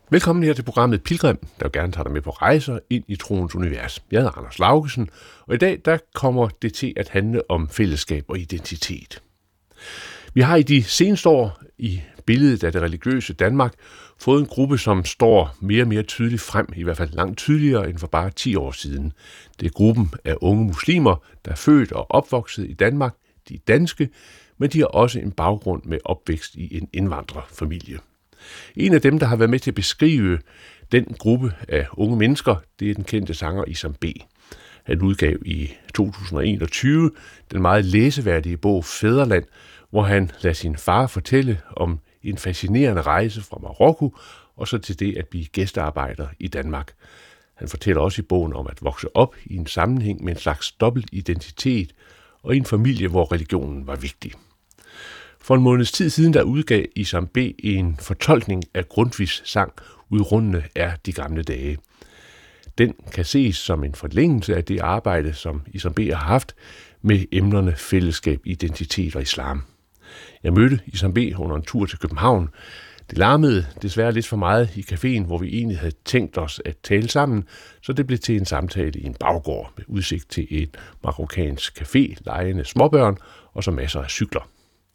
Velkommen her til programmet Pilgrim, der gerne tager dig med på rejser ind i troens univers. Jeg hedder Anders Laugesen, og i dag der kommer det til at handle om fællesskab og identitet. Vi har i de seneste år i billedet af det religiøse Danmark fået en gruppe, som står mere og mere tydeligt frem, i hvert fald langt tydeligere end for bare 10 år siden. Det er gruppen af unge muslimer, der er født og opvokset i Danmark. De er danske, men de har også en baggrund med opvækst i en indvandrerfamilie. En af dem, der har været med til at beskrive den gruppe af unge mennesker, det er den kendte sanger Isam B. Han udgav i 2021 den meget læseværdige bog Fædreland, hvor han lader sin far fortælle om en fascinerende rejse fra Marokko og så til det at blive gæstearbejder i Danmark. Han fortæller også i bogen om at vokse op i en sammenhæng med en slags dobbelt identitet og i en familie, hvor religionen var vigtig. For en måneds tid siden, der udgav Isam B. en fortolkning af Grundtvigs sang Udrundende er de gamle dage. Den kan ses som en forlængelse af det arbejde, som Isam B. har haft med emnerne fællesskab, identitet og islam. Jeg mødte Isam B. under en tur til København. Det larmede desværre lidt for meget i caféen, hvor vi egentlig havde tænkt os at tale sammen, så det blev til en samtale i en baggård med udsigt til et marokkansk café, legende småbørn og så masser af cykler.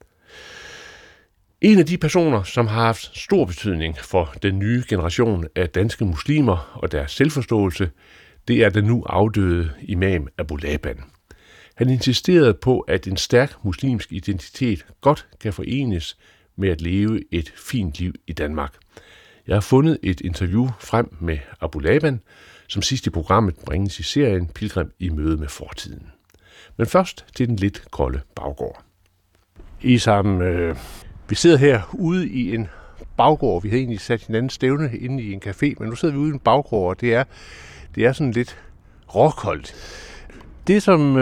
En af de personer, som har haft stor betydning for den nye generation af danske muslimer og deres selvforståelse, det er den nu afdøde imam Abu Laban. Han insisterede på, at en stærk muslimsk identitet godt kan forenes med at leve et fint liv i Danmark. Jeg har fundet et interview frem med Abu Laban, som sidst i programmet bringes i serien Pilgrim i møde med fortiden. Men først til den lidt kolde baggård. Isam, vi sidder her ude i en baggård. Vi havde egentlig sat hinanden stævne inde i en café, men nu sidder vi ude i en baggård, og det er sådan lidt råkoldt. Det, som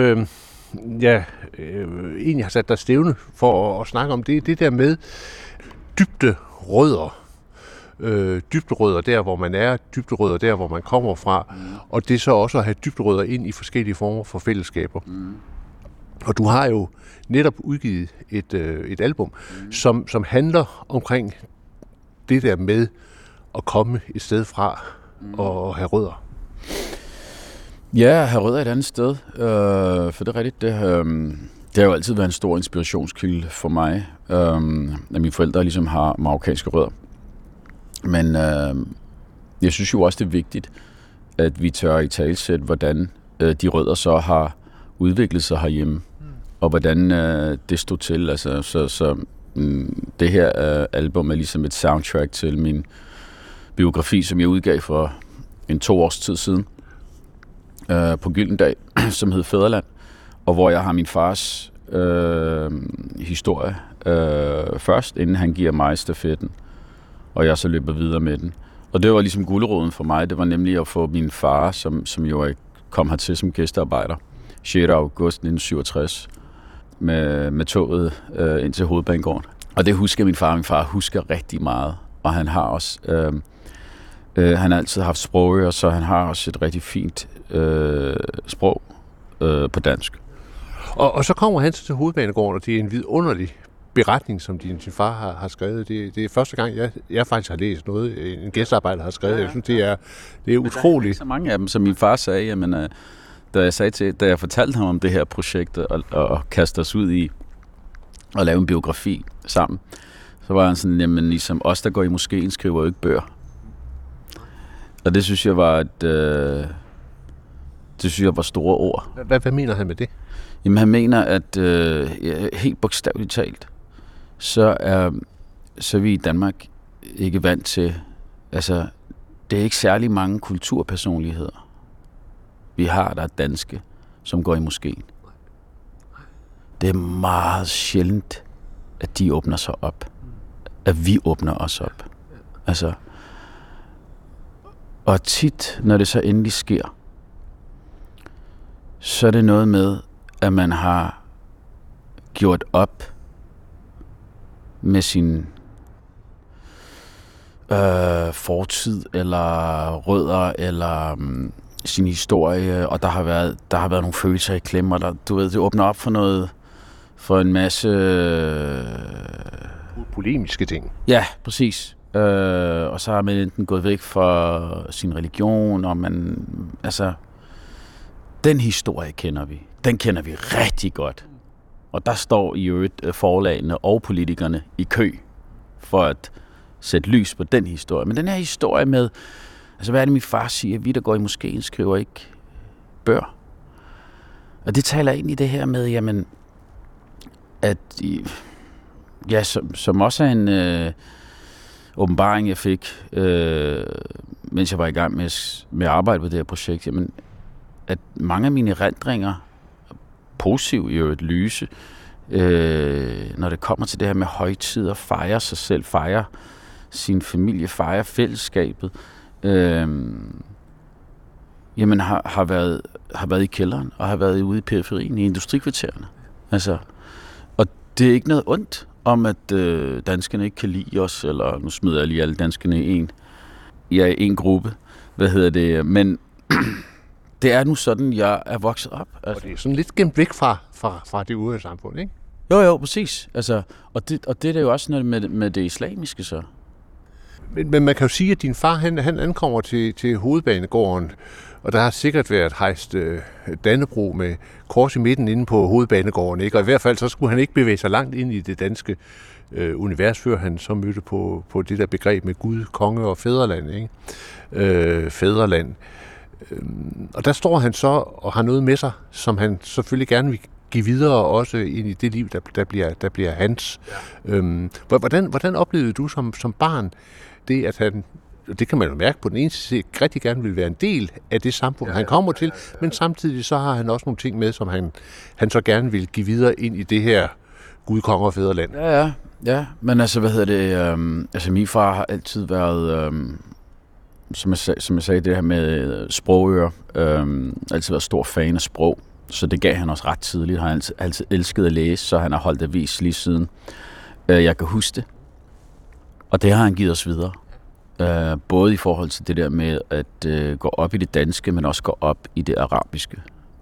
egentlig har sat dig stævne for at snakke om, det er det der med dybderødder. Dybderødder der, hvor man er, dybderødder der, hvor man kommer fra, og det så også at have dybderødder ind i forskellige former for fællesskaber. Og du har jo netop udgivet et album, som handler omkring det der med at komme et sted fra og have rødder. Ja, have rødder et andet sted, for det er rigtigt. Det har jo altid været en stor inspirationskilde for mig, at mine forældre ligesom har marokkanske rødder. Men jeg synes jo også, det er vigtigt, at vi tør italesætte, hvordan de rødder så har udviklet sig herhjemme, og hvordan det stod til. Altså, så det her album er ligesom et soundtrack til min biografi, som jeg udgav for 2 års tid siden på Gyldendal, som hed Fædreland, og hvor jeg har min fars historie først, inden han giver mig stafetten, og jeg så løber videre med den. Og det var ligesom guleroden for mig. Det var nemlig at få min far, som jo kom hertil som gæstearbejder, 6. august 1967, med toget ind til Hovedbanegården. Og det husker min far. Min far husker rigtig meget, og han har også han har altid haft sprogører, så han har også et rigtig fint sprog på dansk. Og så kommer han til Hovedbanegården, og det er en vidunderlig beretning, som din far har skrevet. Det er første gang, jeg faktisk har læst noget, en gæstearbejder har skrevet. Ja. Jeg synes, det er utroligt. Der er så mange af dem, som min far sagde, jamen, da jeg fortalte ham om det her projekt og kaste os ud i at lave en biografi sammen, så var han sådan, jamen ligesom os, der går i moskeen, skriver jo ikke bøger. Og det synes jeg var store ord. Hvad mener han med det? Jamen han mener, at helt bogstaveligt talt, så er vi i Danmark ikke vant til, altså det er ikke særlig mange kulturpersonligheder, vi har, der er danske, som går i moskeen. Det er meget sjældent, at de åbner sig op. At vi åbner os op. Altså, og tit, når det så endelig sker, så er det noget med, at man har gjort op med sin fortid, eller rødder, eller sin historie, og der har været nogle følelser i klemme, og du ved, det åbner op for en masse polemiske ting. Ja, præcis. og så har man enten gået væk fra sin religion, og man, altså, den historie kender vi. Den kender vi rigtig godt. Og der står i øvrigt forlagene og politikerne i kø for at sætte lys på den historie. Men den her historie med, altså hvad er det min far siger, vi der går i moskeen skriver ikke bør. Og det taler ind i det her med, jamen, at, ja, som også er en åbenbaring, jeg fik, mens jeg var i gang med at arbejde på det her projekt, jamen, at mange af mine erindringer, positive i øvrigt lyse, når det kommer til det her med højtider, fejre sig selv, fejre sin familie, fejre fællesskabet, jamen har været i kælderen, og har været ude i periferien, i industrikvartererne. Altså, og det er ikke noget ondt om, at danskerne ikke kan lide os, eller nu smider jeg lige alle danskerne i en gruppe, men det er nu sådan, jeg er vokset op. Altså. Og det er sådan lidt gemt væk fra det ude samfund, ikke? Jo, præcis. Altså, og det er jo også noget med det islamiske så. Men man kan jo sige, at din far, han ankommer til hovedbanegården, og der har sikkert været hejst Dannebrog med kors i midten inde på hovedbanegården, ikke? Og i hvert fald så skulle han ikke bevæge sig langt ind i det danske univers, før han så mødte på det der begreb med Gud, konge og fædreland, ikke? Fædreland. Og der står han så og har noget med sig, som han selvfølgelig gerne vil give videre også ind i det liv, der bliver hans. Ja. Hvordan oplevede du som barn det, at han, det kan man jo mærke på den ene side, rigtig gerne vil være en del af det samfund, han kommer til, men samtidig så har han også nogle ting med, som han så gerne vil give videre ind i det her Gud, konge og fædreland. Ja, men altså, altså min far har altid været, som jeg sagde, det her med sprogører, altid været stor fan af sprog, så det gav han også ret tidligt. Han har altid elsket at læse, så han har holdt avis lige siden jeg kan huske det. Og det har han givet os videre. Både i forhold til det der med at gå op i det danske, men også gå op i det arabiske.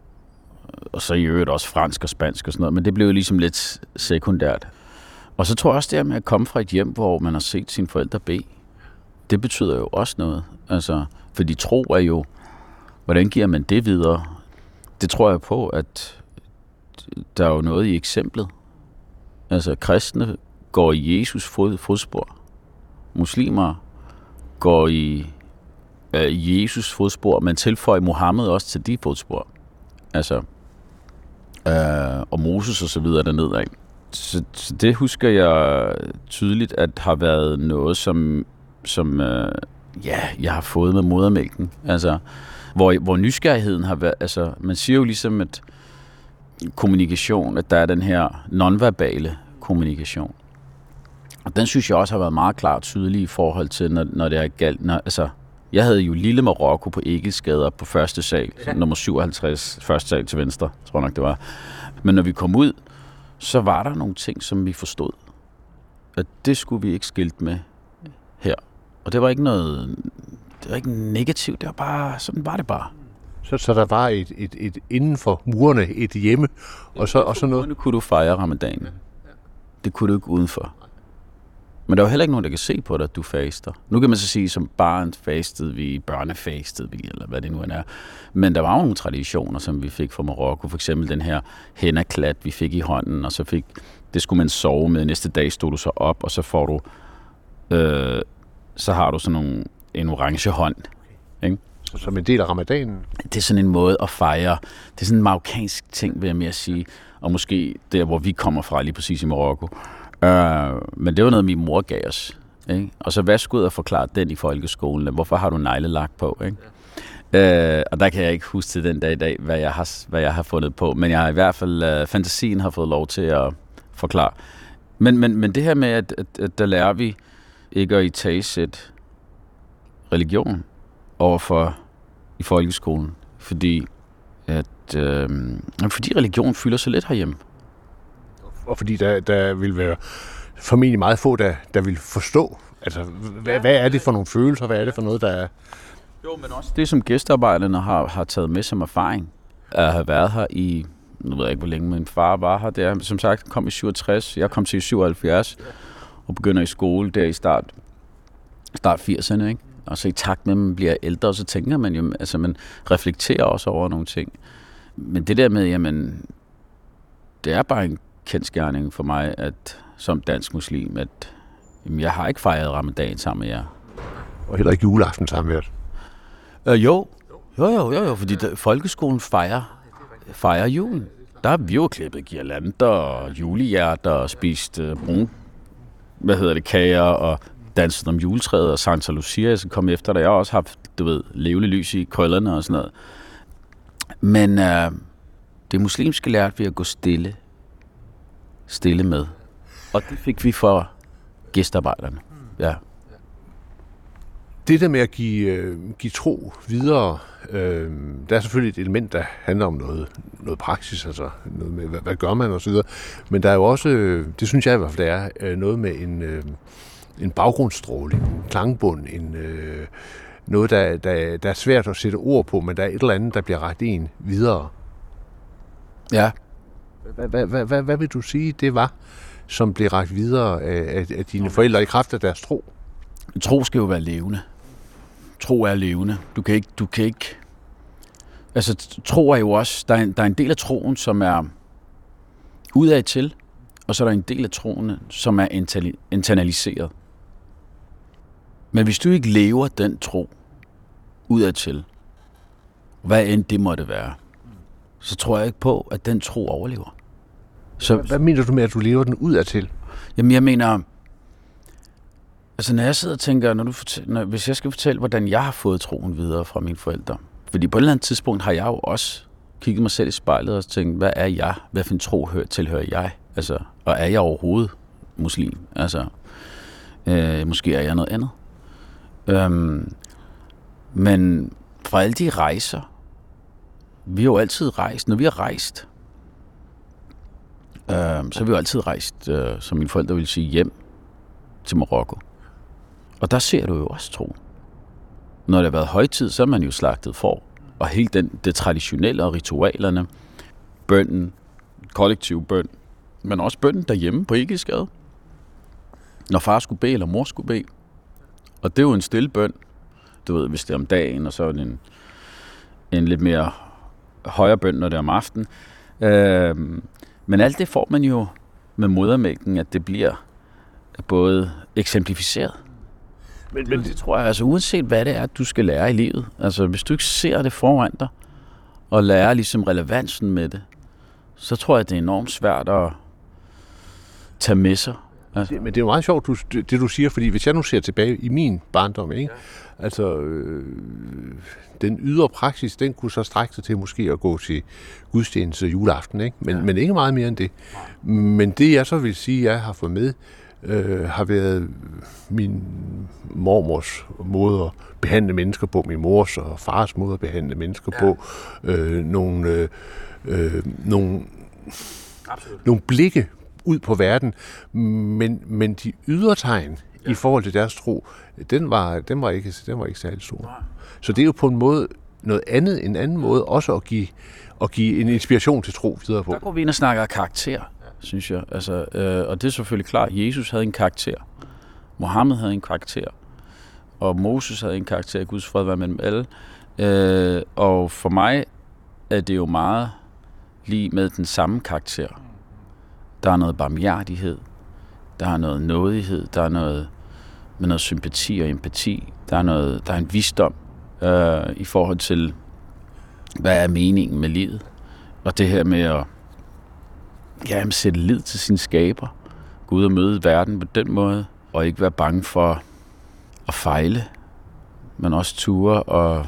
Og så i øvrigt også fransk og spansk og sådan noget, men det blev jo ligesom lidt sekundært. Og så tror jeg også det her med at komme fra et hjem, hvor man har set sine forældre bede. Det betyder jo også noget. Altså, fordi tro er jo, hvordan giver man det videre? Det tror jeg på, at der er jo noget i eksemplet. Altså, kristne går i Jesus fodspor. Muslimer går i Jesus fodspor, men tilføjer Mohammed også til de fodspor. Altså, og Moses og så videre dernede af. Så det husker jeg tydeligt, at har været noget, som jeg har fået med modermælken. Altså, hvor nysgerrigheden har været, altså, man siger jo ligesom, at kommunikation, at der er den her nonverbale kommunikation. Og den synes jeg også har været meget klart tydelig i forhold til, når det er galt. Altså, jeg havde jo Lille Marokko på Egilsgade på første sal, nummer 57, første sal til venstre, tror jeg nok det var. Men når vi kom ud, så var der nogle ting, som vi forstod. At det skulle vi ikke skilte med her. Og det var ikke noget, det var ikke negativt, det var bare, sådan var det bare. Så der var et inden for murene, et hjemme, og så noget. Nu kunne du fejre ramadanen. Det kunne du ikke udenfor. Men der var heller ikke nogen, der kan se på dig, at du faster. Nu kan man så sige, som barn fastede vi, børnefastede vi, eller hvad det nu er. Men der var jo nogle traditioner, som vi fik fra Marokko. For eksempel den her hennaklat, vi fik i hånden, og så det skulle man sove med. Næste dag stod du så op, og så får du, så har du sådan en orange hånd. Ikke? Som en del af ramadanen? Det er sådan en måde at fejre. Det er sådan en marokkansk ting, vil jeg mere sige. Og måske der, hvor vi kommer fra, lige præcis i Marokko. Men det var noget, min mor gav os. Ikke? Og så værsgo ud og forklare den i folkeskolen. Hvorfor har du neglelak på? Ikke? Og der kan jeg ikke huske til den dag i dag, hvad jeg har fundet på. Men jeg har i hvert fald, fantasien har fået lov til at forklare. Men det her med, at der lærer vi ikke at italesætte religion overfor i folkeskolen. Fordi religion fylder så lidt herhjemme. Og fordi der vil være formentlig meget få, der vil forstå. Altså, hvad er det for nogle følelser? Hvad er det for noget, der er... Jo, men også det, som gæstearbejderne har taget med som erfaring, at have været her i... Nu ved jeg ikke, hvor længe min far var her der. Som sagt, kom i 67. Jeg kom til i 77 og begynder i skole der i start start 80'erne, ikke? Og så i takt med, at man bliver ældre, så tænker man jo, altså man reflekterer også over nogle ting. Men det der med, jamen, det er bare en kendsgerning for mig, at som dansk muslim, at jamen, jeg har ikke fejret ramadan sammen med jer. Og heller ikke juleaften sammen med jer? Jo, fordi folkeskolen fejrer julen. Der har vi jo klippet girlander og julehjerter og spist kager og danset om juletræet og Santa Lucia, så kom efter, der jeg også har haft, levende lys i krøllerne og sådan noget. Men det muslimske lærte vi at gå stille med. Og det fik vi for gæstearbejderne. Ja. Det der med at give tro videre, der er selvfølgelig et element, der handler om noget praksis, altså noget med, hvad gør man og så videre. Men der er jo også, det synes jeg i hvert fald, der er noget med en baggrundsstråling, en klangbund, noget, der er svært at sætte ord på, men der er et eller andet, der bliver rakt en videre. Ja. Hvad vil du sige, det var, som blev rakt videre af dine forældre i kraft af deres tro? Tro skal jo være levende. Tro er levende. Du kan ikke... Altså, tro er jo også... Der er en del af troen, som er udad til, og så er der en del af troen, som er internaliseret. Men hvis du ikke lever den tro udad til, hvad end det måtte være, så tror jeg ikke på, at den tro overlever. Så, hvad mener du med, at du lever den udad til? Jamen, jeg mener... Altså, når jeg sidder og tænker, hvis jeg skal fortælle, hvordan jeg har fået troen videre fra mine forældre. Fordi på et eller andet tidspunkt har jeg jo også kigget mig selv i spejlet og tænkt, hvad er jeg? Hvad for en tro tilhører jeg? Altså, og er jeg overhovedet muslim? Altså, måske er jeg noget andet. Men fra alle de rejser, vi har jo altid rejst. Når vi har rejst, så har vi jo altid rejst, som mine forældre ville sige, hjem til Marokko. Og der ser du jo også tro. Når det har været højtid, så er man jo slagtet får. Og hele det traditionelle og ritualerne, bønnen, kollektiv bøn, men også bønnen derhjemme på Egilsgade. Når far skulle bede, eller mor skulle bede. Og det er jo en stille bøn, du ved, hvis det er om dagen, og så er det en lidt mere højere bøn, når det er om aftenen. Men alt det får man jo med modermælken, at det bliver både eksemplificeret. Men det tror jeg, altså uanset hvad det er, du skal lære i livet, altså hvis du ikke ser det foran dig, og lærer ligesom relevansen med det, så tror jeg, det er enormt svært at tage med sig. Altså. Men det er jo meget sjovt, det du siger, fordi hvis jeg nu ser tilbage i min barndom, ikke? Ja. Altså, den ydre praksis, den kunne så strække sig til måske at gå til gudstjeneste juleaften, ikke? Men ikke meget mere end det. Nej. Men det jeg så vil sige, jeg har fået med, har været min mormors måde at behandle mennesker på, min mors og fars måde at behandle mennesker på, nogle blikke ud på verden, men de ydre tegn i forhold til deres tro, den var ikke særlig stor. Så det er jo på en måde noget andet, en anden måde også at give en inspiration til tro videre på. Der går vi ind og snakker karakter, synes jeg. Altså, og det er selvfølgelig klart, Jesus havde en karakter, Mohammed havde en karakter, og Moses havde en karakter, Guds fred være mellem alle. Og for mig er det jo meget lige med den samme karakter. Der er noget barmhjertighed, der er noget nådighed, der er noget med noget sympati og empati, der er en visdom i forhold til, hvad er meningen med livet. Og det her med at sætte lid til sin skaber, gå ud og møde verden på den måde, og ikke være bange for at fejle, men også ture og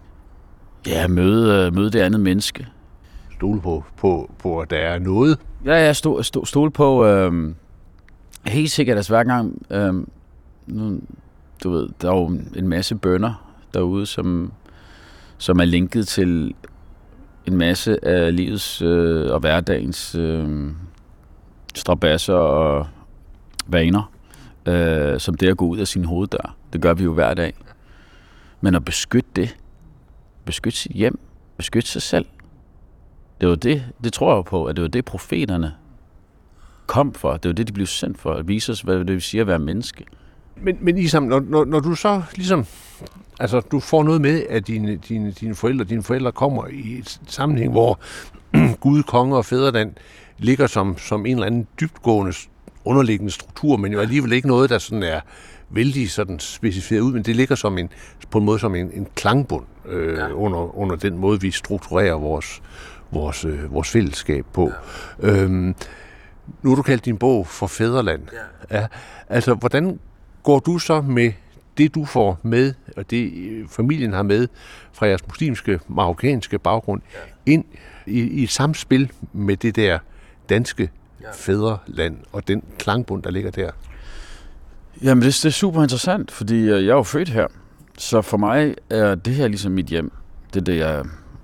møde det andet menneske. Stole på at der er noget. Ja, stole på helt sikkert, altså hver gang du ved, der er jo en masse bønner derude, som er linket til en masse af livets og hverdagens strabasser og vaner, som det at gå ud af sin hoveddør. Det gør vi jo hver dag. Men at beskytte sit hjem, beskytte sig selv, det tror jeg på, at det var det profeterne kom for. Det var det, de blev sendt for, at vise os, hvad det vil sige at være menneske. Men Isam, når du så ligesom, altså du får noget med, at dine forældre kommer i et sammenhæng, hvor Gud, konge og fædreland ligger som en eller anden dybtgående underliggende struktur, men jo alligevel ikke noget, der sådan er vældig sådan specificeret ud, men det ligger på en måde som en klangbund under den måde, vi strukturerer vores fællesskab på. Ja. Nu har du kaldt din bog for Fædreland. Ja. Altså, hvordan går du så med det, du får med, og det familien har med fra jeres muslimske, marokkanske baggrund, ind i et samspil med det der danske fædreland og den klangbund, der ligger der? Jamen, det er super interessant, fordi jeg er jo født her. Så for mig er det her ligesom mit hjem. Det er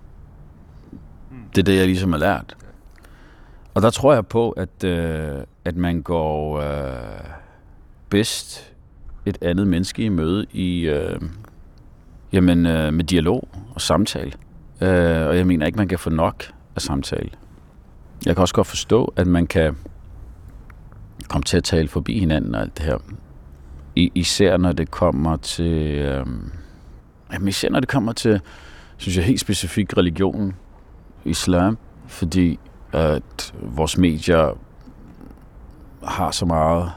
det, jeg ligesom har lært. Og der tror jeg på, at man går bedst et andet menneske i møde med dialog og samtale. Og jeg mener ikke, man kan få nok af samtale. Jeg kan også godt forstå, at man kan komme til at tale forbi hinanden og alt det her. Især når det kommer til... synes jeg, helt specifikt religionen, islam, fordi at vores medier har så meget...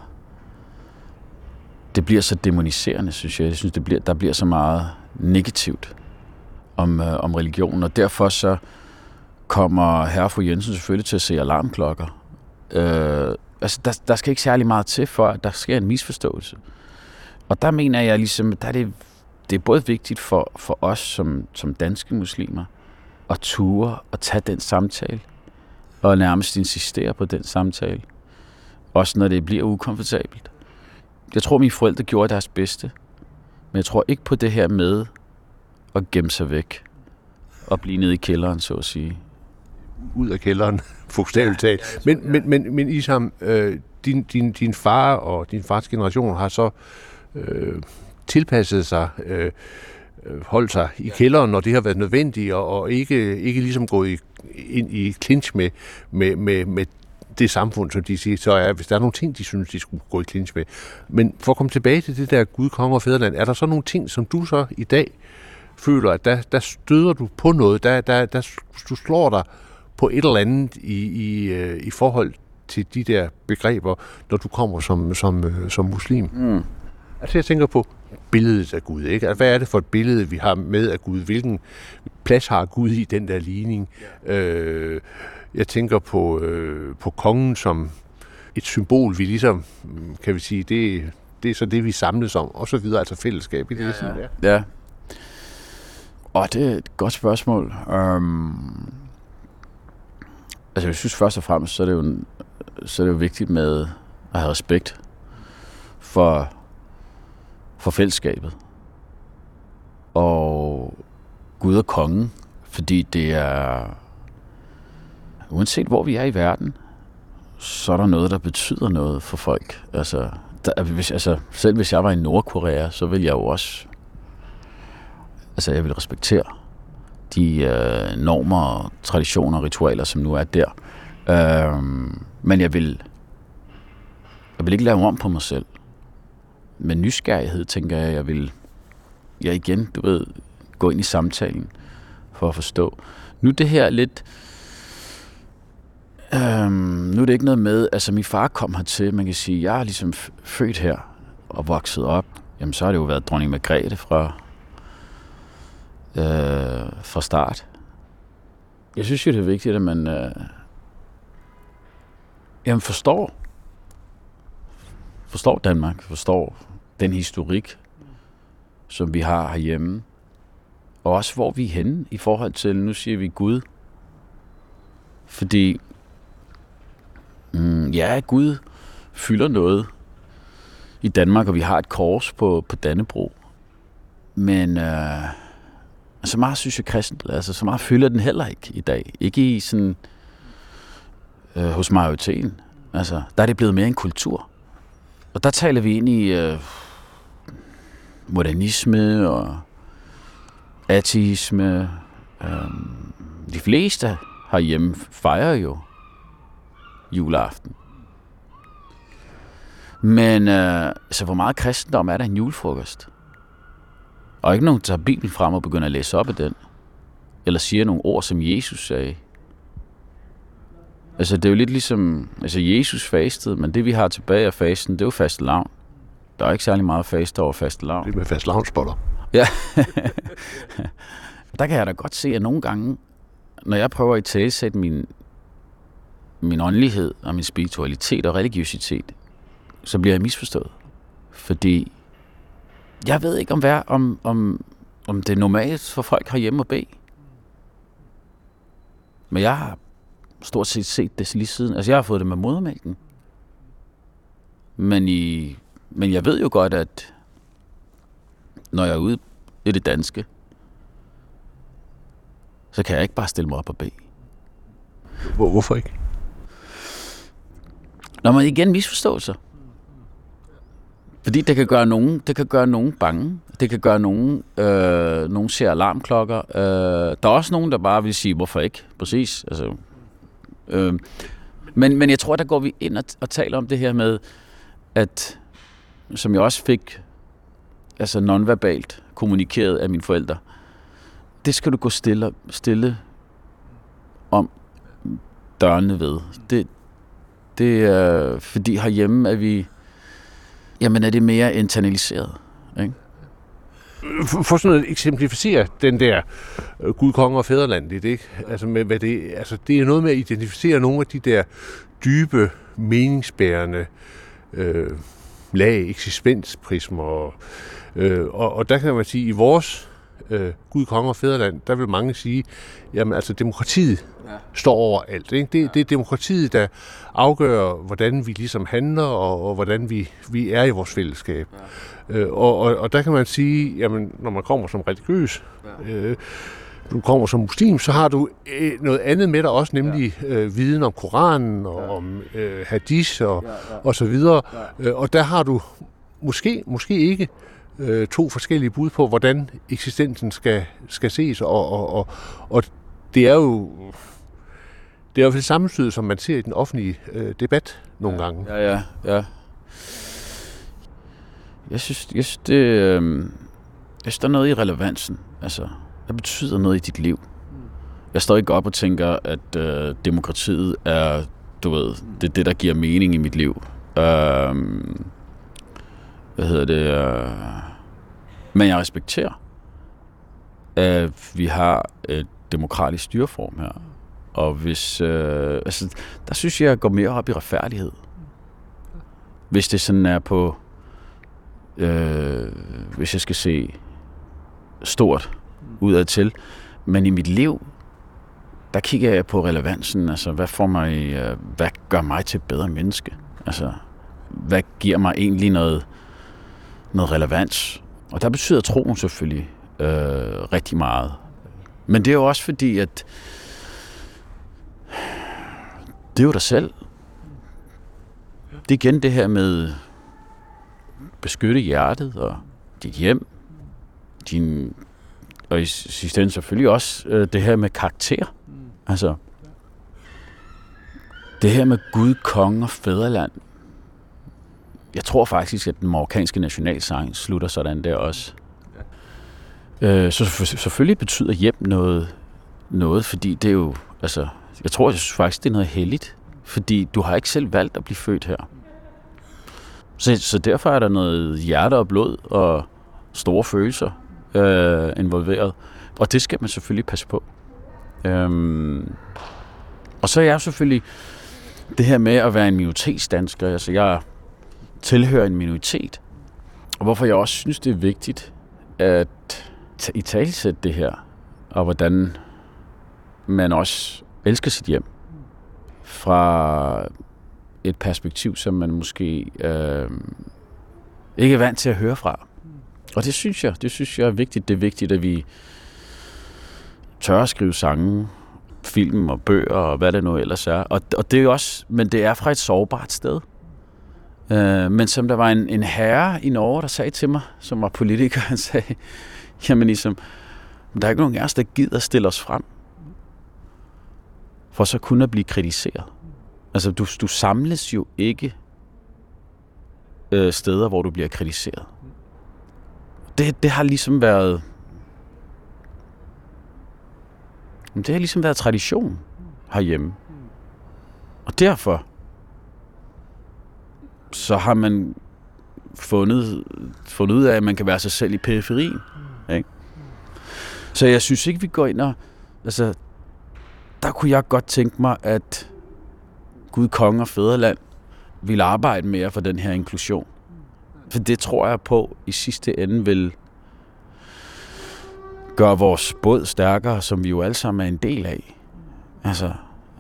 Det bliver så demoniserende, synes jeg. Jeg synes, der bliver så meget negativt om religionen, og derfor så kommer herre og fru Jensen selvfølgelig til at se alarmklokker. Der skal ikke særlig meget til, for at der sker en misforståelse. Og der mener jeg ligesom, det er både vigtigt for os som danske muslimer at ture og tage den samtale, og nærmest insistere på den samtale. Også når det bliver ukomfortabelt. Jeg tror, mine forældre gjorde deres bedste, men jeg tror ikke på det her med at gemme sig væk og blive nede i kælderen, så at sige. Ud af kælderen, bogstaveligt talt. Men Isam, din far og din fars generation har så tilpasset sig, holdt sig i kælderen, når det har været nødvendigt, og ikke ligesom gået ind i clinch med det samfund, som de siger, så er, hvis der er nogle ting, de synes, de skulle gå i clinch med. Men for at komme tilbage til det der Gud, konge og fædreland, er der så nogle ting, som du så i dag føler, at der støder du på noget, du slår dig på et eller andet i forhold til de der begreber, når du kommer som muslim? Mm. Altså jeg tænker på billedet af Gud, ikke? Altså, hvad er det for et billede, vi har med af Gud? Hvilken plads har Gud i den der ligning? Jeg tænker på kongen som et symbol, vi ligesom, kan vi sige, det er så det, vi samles om, og så videre, altså fællesskab i det. Ja. Og det er et godt spørgsmål. Altså jeg synes først og fremmest, så er det jo vigtigt med at have respekt for fællesskabet. Og Gud og kongen, fordi det er, uanset hvor vi er i verden, så er der noget, der betyder noget for folk. Altså, selv hvis jeg var i Nordkorea, så ville jeg jo også, altså jeg vil respektere de normer, traditioner og ritualer, som nu er der. Men jeg vil ikke lave om på mig selv. Med nysgerrighed, tænker jeg vil igen, gå ind i samtalen for at forstå. Nu det her lidt... nu er det ikke noget med... Altså, min far kom hertil, man kan sige, jeg er ligesom født her og vokset op. Jamen, så har det jo været dronning Margrethe fra start. Jeg synes jo, det er vigtigt, at man forstår Danmark, forstår den historik, som vi har herhjemme, og også hvor vi er henne i forhold til, nu siger vi Gud. Fordi, Gud fylder noget i Danmark, og vi har et kors på Dannebrog. Men så meget synes jeg kristent, altså så meget fylder den heller ikke i dag. Ikke i sådan, hos majoriteten. Altså, der er det blevet mere en kultur. Og der taler vi ind i modernisme og ateisme. De fleste herhjemme fejrer jo juleaften. Men så hvor meget kristendom er der i en julefrokost? Og ikke nogen, der tager Bibelen frem og begynder at læse op af den. Eller siger nogle ord, som Jesus sagde. Altså, det er jo lidt ligesom... Altså, Jesus fastede, men det, vi har tilbage af fasten, det er jo fastelavn. Der er ikke særlig meget faste over fastelavn. Det med fastelavnsboller. Ja. Der kan jeg da godt se, at nogle gange, når jeg prøver at italesætte min åndelighed og min spiritualitet og religiøsitet, så bliver jeg misforstået. Fordi jeg ved ikke, om det er normalt for folk herhjemme at bede. Men jeg har stort set det lige siden. Altså, jeg har fået det med modermælken. Men jeg ved jo godt, at når jeg er ude i det danske, så kan jeg ikke bare stille mig op og bede. Hvorfor ikke? Når man igen misforståelser. Fordi det kan gøre nogen bange. Det kan gøre nogen ser alarmklokker. Der er også nogen, der bare vil sige, hvorfor ikke? Præcis. Altså, men jeg tror, der går vi ind og taler om det her med, at som jeg også fik altså nonverbalt kommunikeret af mine forældre, det skal du gå stille om dørene ved. Det er, fordi herhjemme er vi, jamen er det mere internaliseret, ikke? For sådan at eksemplificere den der Gud, konge og fædreland lidt, ikke? Altså med hvad det, altså det er noget med at identificere nogle af de der dybe, meningsbærende lag, eksistensprismer og der kan man sige, i vores Gud, konge og fædreland, der vil mange sige, jamen altså demokratiet står over alt, ikke? Det er demokratiet, der afgør, hvordan vi ligesom handler, og hvordan vi er i vores fællesskab. Og der kan man sige, jamen når man kommer som religiøs, du kommer som muslim, så har du noget andet med dig også, nemlig viden om Koranen, og om hadith, og så videre. Og der har du måske ikke to forskellige bud på, hvordan eksistensen skal ses, og det er jo i hvert fald sammenstød, som man ser i den offentlige debat nogle gange. Ja. Jeg synes, der er noget i relevansen. Altså, hvad betyder noget i dit liv? Jeg står ikke op og tænker, at demokratiet er, du ved, det er det, der giver mening i mit liv. Men jeg respekterer, at vi har et demokratisk styreform her. Og hvis, der synes jeg går mere op i retfærdighed. Hvis det sådan er på, hvis jeg skal se stort udadtil, men i mit liv, der kigger jeg på relevansen. Altså, hvad gør mig til et bedre menneske? Altså, hvad giver mig egentlig noget relevans? Og der betyder troen selvfølgelig rigtig meget. Men det er jo også fordi, at det er jo dig selv. Det er igen det her med beskytte hjertet og dit hjem, og i sidste ende selvfølgelig også det her med karakter. Altså, det her med Gud, konge og fædreland. Jeg tror faktisk, at den marokkanske nationalsang slutter sådan der også. Så selvfølgelig betyder hjem noget, fordi det er jo, altså, jeg synes faktisk, det er noget helligt, fordi du har ikke selv valgt at blive født her. Så derfor er der noget hjerte og blod og store følelser involveret, og det skal man selvfølgelig passe på. Og så er jeg selvfølgelig det her med at være en minoritetsdansker, altså jeg tilhører en minoritet, og hvorfor jeg også synes, det er vigtigt at italesætte det her, og hvordan man også elsker sit hjem fra et perspektiv, som man måske ikke er vant til at høre fra. Og det synes jeg er vigtigt. Det er vigtigt, at vi tør at skrive sange, film og bøger og hvad det nu ellers er. Og det er jo også, men det er fra et sårbart sted. Men som der var en herre i Norge, der sagde til mig, som var politiker, han sagde, jamen ligesom, der er ikke nogen af os, der gider stille os frem, for så kun at blive kritiseret. Altså, du samles jo ikke steder, hvor du bliver kritiseret. Det har ligesom været... Det har ligesom været tradition herhjemme. Og derfor så har man fundet ud af, at man kan være sig selv i periferien. Ikke? Så jeg synes ikke, vi går ind og... Altså, der kunne jeg godt tænke mig, at Gud, konge og fædreland ville arbejde mere for den her inklusion. For det tror jeg på i sidste ende vil gøre vores båd stærkere, som vi jo alle sammen er en del af. Altså,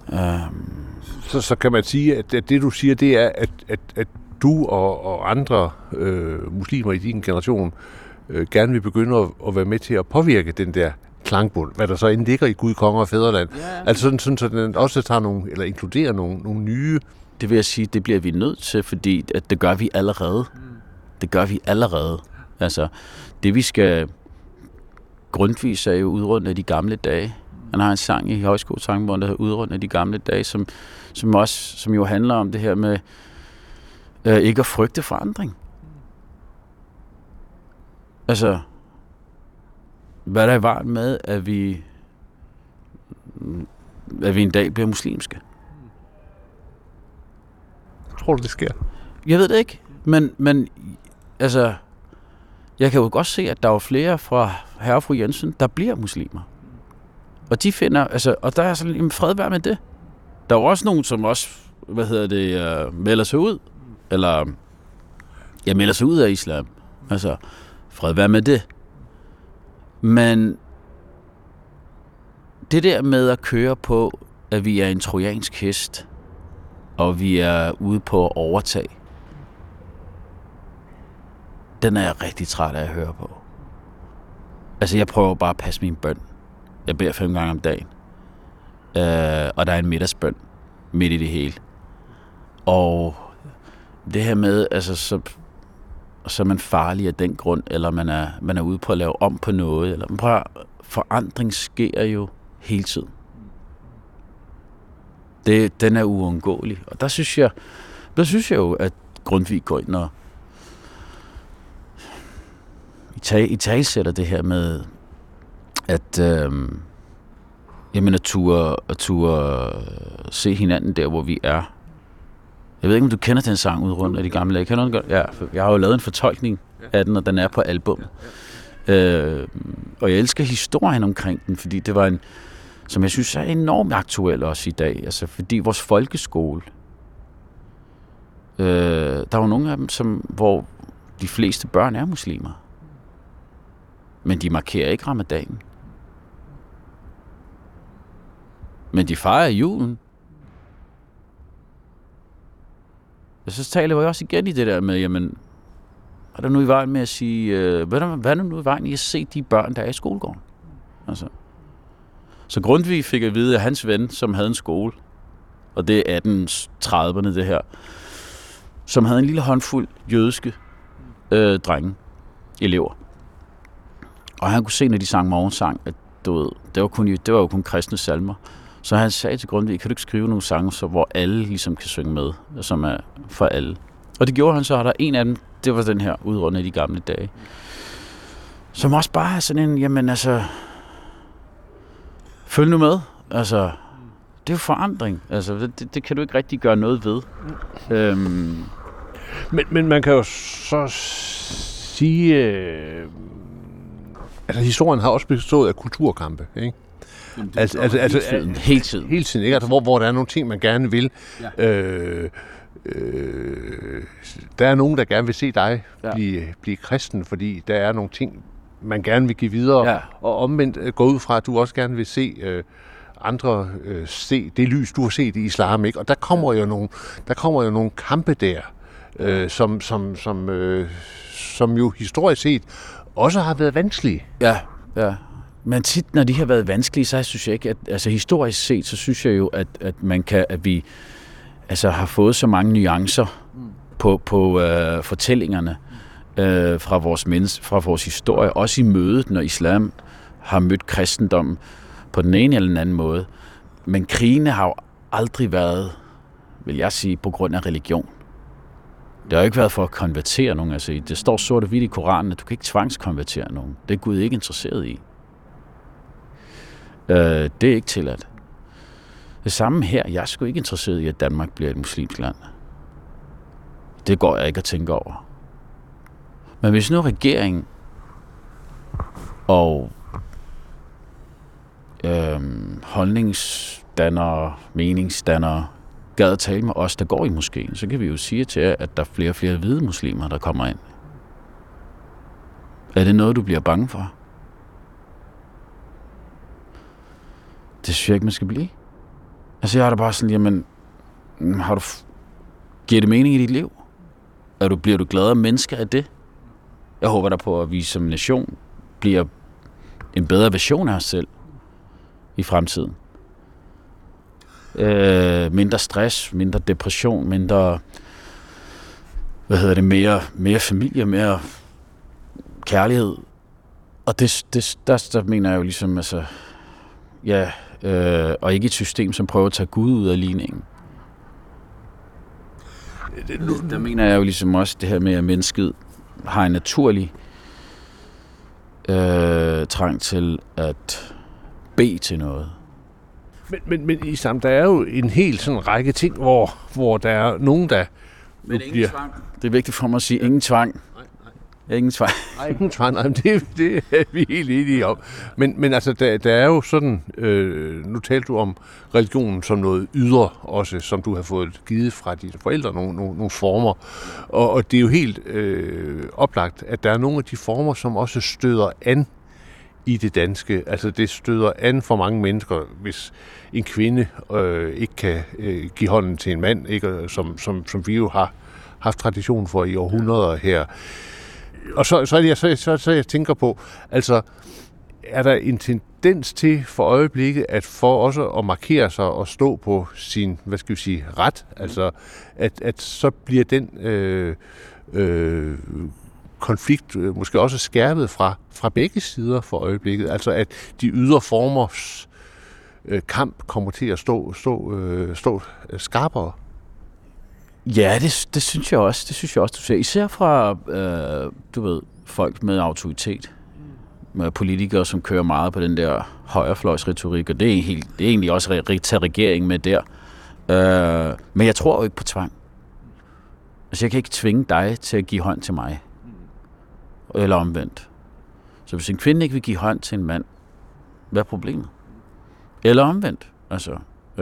så kan man sige, at det du siger, det er, at du og andre muslimer i din generation gerne vil begynde at være med til at påvirke den der klangbund, hvad der så end ligger i Gud, konge og fædreland. Ja. Altså sådan, så den også tager nogle, eller inkluderer nogle nye... Det vil jeg sige, det bliver vi nødt til, fordi at det gør vi allerede. Det gør vi allerede. Altså, det vi skal... Grundtvig sagde jo udrunde af de gamle dage. Han har en sang i Højskolesangbogen, der hedder Udrunde af de gamle dage, som jo handler om det her med ikke at frygte forandring. Altså, hvad der er i vejen med, at vi en dag bliver muslimske? Tror du, det sker? Jeg ved det ikke, men altså, jeg kan jo godt se, at der er flere fra herre og fru Jensen, der bliver muslimer. Og de finder, altså, og der er sådan en fred værd med det. Der er jo også nogen, som også, melder sig ud, eller, melder sig ud af islam. Altså, fred værd med det. Men det der med at køre på, at vi er en trojansk hest, og vi er ude på at overtage, den er jeg rigtig træt af at høre på. Altså, jeg prøver bare at passe min bøn. Jeg beder 5 gange om dagen. Og der er en middagsbøn midt i det hele. Og det her med, altså, så er man farlig af den grund, eller man er ude på at lave om på noget. Eller, forandring sker jo hele tiden. Den er uundgåelig. Og der synes jeg jo, at Grundtvig går ind og i talsætter det her med, at at turde se hinanden der, hvor vi er. Jeg ved ikke, om du kender den sang Udrunde af de gamle dage. Kender du den godt? Ja, jeg har jo lavet en fortolkning af den, og den er på album. Og jeg elsker historien omkring den, fordi det var en, som jeg synes er enormt aktuel også i dag. Altså, fordi vores folkeskole, der er jo nogle af dem, hvor de fleste børn er muslimer. Men de markerer ikke ramadanen. Men de fejrer julen. Og så taler vi også igen i det der med, jamen, er der nu i vejen med at sige, hvad er der nu i vejen i at se de børn, der er i skolegården? Altså. Så Grundtvig fik at vide, at hans ven, som havde en skole, og det er 1830'erne det her, som havde en lille håndfuld jødiske drenge, elever. Og han kunne se, når de sang morgensang, at det var jo kun kristne salmer. Så han sagde til Grundtvig, kan du ikke skrive nogle sange, så hvor alle ligesom kan synge med, som er for alle. Og det gjorde han så, og der en af dem, det var den her Udrunde af de gamle dage. Som også bare er sådan en, jamen altså, følg nu med. Altså, det er jo forandring. Altså, det kan du ikke rigtig gøre noget ved. Men man kan jo så sige, altså historien har også bestået af kulturkampe, ikke? Hele tiden, ikke? Altså, hvor der er nogle ting, man gerne vil. Ja. Der er nogen, der gerne vil se dig blive kristen, fordi der er nogle ting, man gerne vil give videre, og omvendt gå ud fra, at du også gerne vil se andre se det lys, du har set i islam, ikke? Og der kommer jo nogle kampe der, som jo historisk set også har været vanskelige. Ja. Men tit, når de har været vanskelige, så synes jeg ikke, at altså historisk set, så synes jeg jo, at vi altså har fået så mange nuancer på fortællingerne fra vores historie, også i mødet, når islam har mødt kristendommen på den ene eller den anden måde. Men krigene har jo aldrig været, vil jeg sige, på grund af religion. Det har jo ikke været for at konvertere nogen. Altså, det står sort og hvidt i Koranen, at du kan ikke tvangskonvertere nogen. Det er Gud ikke interesseret i. Det er ikke tilladt. Det samme her. Jeg er sgu ikke interesseret i, at Danmark bliver et muslimsk land. Det går jeg ikke at tænke over. Men hvis nu regeringen og holdningsdannere, meningsdannere gad at tale med os, der går i moskeen, så kan vi jo sige til jer, at der er flere og flere hvide muslimer, der kommer ind. Er det noget, du bliver bange for? Det synes jeg ikke, man skal blive. Altså, jeg er da bare sådan, jamen, giver det mening i dit liv? Bliver du gladere menneske af det? Jeg håber da på, at vi som nation bliver en bedre version af os selv i fremtiden. Mindre stress, mindre depression, mindre, mere familie, mere kærlighed. Og der mener jeg jo ligesom, altså, ja, og ikke et system, som prøver at tage Gud ud af ligningen. Der mener jeg jo ligesom også det her med, at mennesket har en naturlig trang til at bede til noget. Men Isam, der er jo en hel sådan række ting, hvor der er nogen, der... Men ingen tvang. Det er vigtigt for mig at sige, ingen tvang. Ingen tvang. Nej, ingen tvang. Nej, det er vi helt enige om. Men altså, der er jo sådan... nu talte du om religionen som noget ydre også, som du har fået givet fra dine forældre, nogle former. Og det er jo helt oplagt, at der er nogle af de former, som også støder an i det danske. Altså, det støder an for mange mennesker, hvis en kvinde ikke kan give hånden til en mand, ikke? Som vi jo har haft tradition for i århundreder her. Og så jeg tænker på, altså, er der en tendens til for øjeblikket, at for også at markere sig og stå på sin, hvad skal vi sige, ret, altså, at så bliver den konflikt måske også skærpet fra begge sider for øjeblikket, altså at de ydre formers kamp kommer til at stå skarpere. Ja, det synes jeg også. Det synes jeg også, du ser. Især fra, folk med autoritet. Med politikere, som kører meget på den der højrefløjsretorik, og det er egentlig også at tage regeringen med der. Men jeg tror jo ikke på tvang. Altså, jeg kan ikke tvinge dig til at give hånd til mig. Eller omvendt. Så hvis en kvinde ikke vil give hånd til en mand, hvad er problemet? Eller omvendt. Altså,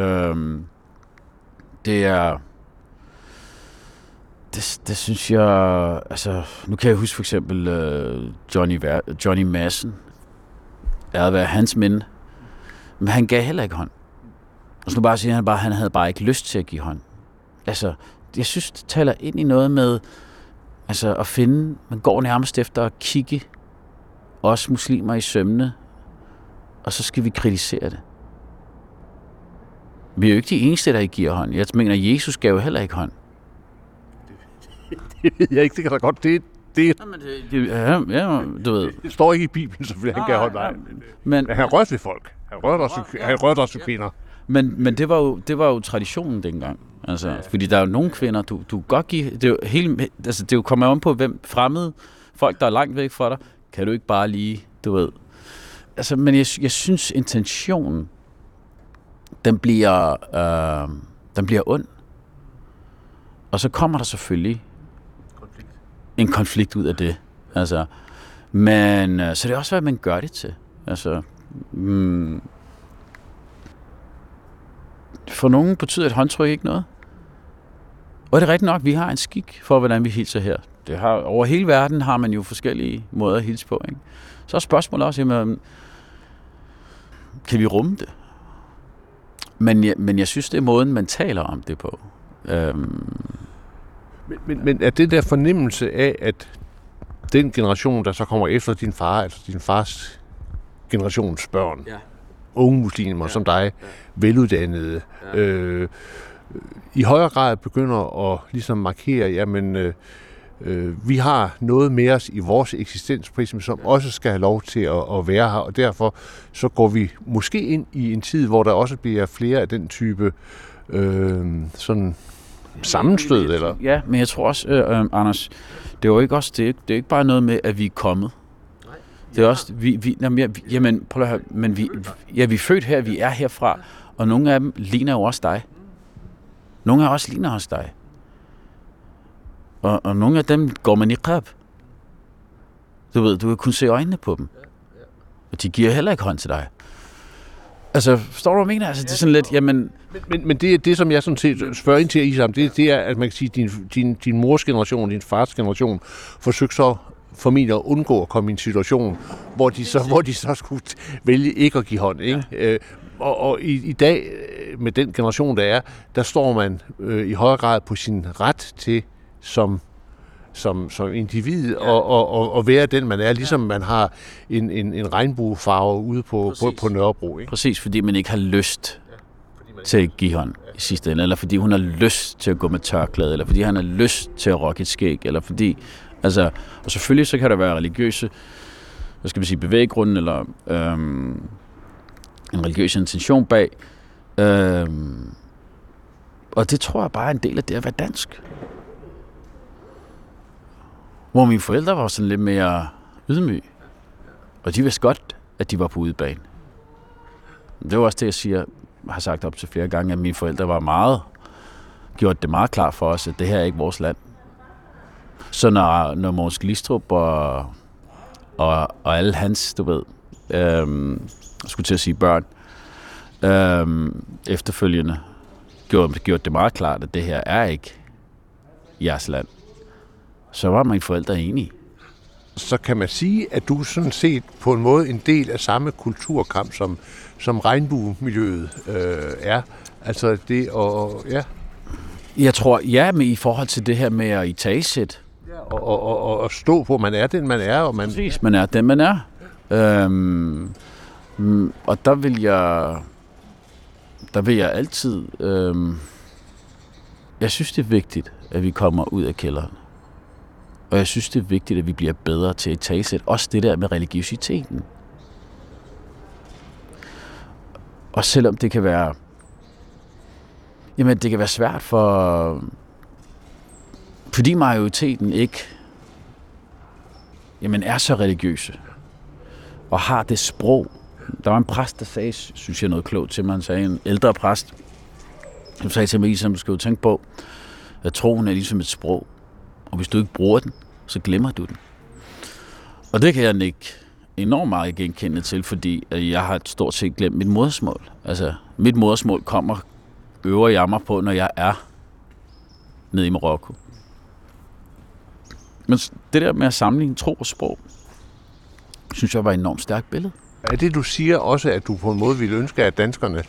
det synes jeg, altså, nu kan jeg huske for eksempel Johnny Madsen, æret være hans minde, men han gav heller ikke hånd. Og så nu bare sige, han havde bare ikke lyst til at give hånd. Altså, jeg synes, det taler ind i noget med, altså at finde, man går nærmest efter at kigge os muslimer i sømne, og så skal vi kritisere det. Vi er jo ikke de eneste, der ikke giver hånd. Jeg mener, Jesus gav jo heller ikke hånd. Det ved jeg ikke, det kan da godt. Ja, du ved. Det står ikke i Bibelen, selvfølgelig han gav hånd. Men han rørte ved folk. Han rørte også ved kvinder. Men det var jo traditionen dengang. Altså, fordi der er jo nogle kvinder, du godt give. Det er jo helt, altså det er jo kommer an på, hvem fremmede folk, der er langt væk fra dig, kan du ikke bare lige, du ved. Altså, men jeg synes intentionen, den bliver ond. Og så kommer der selvfølgelig en konflikt ud af det. Altså, men så det er også, hvad man gør det til. Altså, for nogen betyder et håndtryk ikke noget. Og det er rigtigt nok, vi har en skik for, hvordan vi hilser her. Over hele verden har man jo forskellige måder at hilse på. Ikke? Så er spørgsmålet også, jamen, kan vi rumme det? Men jeg synes, det er måden, man taler om det på. Men er det der fornemmelse af, at den generation, der så kommer efter din far, altså din fars generations børn, unge muslimer som dig, veluddannede, i højere grad begynder at ligesom markere, jamen, vi har noget med os i vores eksistens, som også skal have lov til at være her, og derfor så går vi måske ind i en tid, hvor der også bliver flere af den type sådan sammenstød, eller? Ja, men jeg tror også, Anders, det er jo ikke også, det er ikke bare noget med, at vi er kommet. Det er også, jamen, prøv at høre, men vi er født her, vi er herfra, og nogle af dem ligner jo også dig. Nogle af os ligner også dig. Og nogle af dem går man i niqab. Du ved, du kan kun se øjnene på dem. Og de giver heller ikke hånd til dig. Altså, forstår du, hvad jeg mener? Altså, det er sådan lidt, jamen... Men det, som jeg sådan set spørger ind til, Isam, det er, at man kan sige, din mors generation, din fars generation, forsøgte så formentlig at undgå at komme i en situation, hvor de så skulle vælge ikke at give hånd, ikke? Ja. Og i dag, med den generation, der står man i højere grad på sin ret til som individ og være den, man er, ligesom man har en regnbuefarve ude på Nørrebro. Ikke? Præcis, fordi man ikke har lyst til at give hånd i sidste ende, eller fordi hun har lyst til at gå med tørklæde, eller fordi han har lyst til at rocke et skæg, eller fordi, altså, og selvfølgelig så kan der være religiøse, hvad skal vi sige, bevæggrunden, eller en religiøs intention bag, og det tror jeg bare er en del af det at være dansk. Hvor mine forældre var sådan lidt mere ydmyge, og de vidste godt, at de var på udebane. Det var også det, jeg har sagt op til flere gange, at mine forældre var gjort det meget klart for os, at det her er ikke vores land. Så når Mogens Glistrup og alle hans, du ved, skulle til at sige børn, efterfølgende gjort det meget klart, at det her er ikke jeres land, så var mine forældre enige. Så kan man sige, at du sådan set på en måde en del af samme kulturkamp, som regnbuemiljøet er. Altså det og ja. Jeg tror, ja, men i forhold til det her med at italesætte. Og stå på, man er den, man er. Og man... Præcis, man er den, man er. Og der vil jeg altid... jeg synes, det er vigtigt, at vi kommer ud af kælderen. Og jeg synes, det er vigtigt, at vi bliver bedre til at italesætte også det der med religiøsiteten. Og selvom det kan være... Jamen, det kan være svært fordi majoriteten ikke er så religiøse og har det sprog. Der var en præst, der sagde, synes jeg, noget klogt til mig. Han sagde, en ældre præst, som sagde til mig, som du skal jo tænke på, at troen er ligesom et sprog. Og hvis du ikke bruger den, så glemmer du den. Og det kan jeg ikke enormt meget genkende til, fordi jeg har stort set glemt mit modersmål. Altså, mit modersmål øver jeg mig på, når jeg er nede i Marokko. Men det der med at sammenligne tro og sprog, synes jeg var et enormt stærkt billede. Er det, du siger også, at du på en måde ville ønske, at danskerne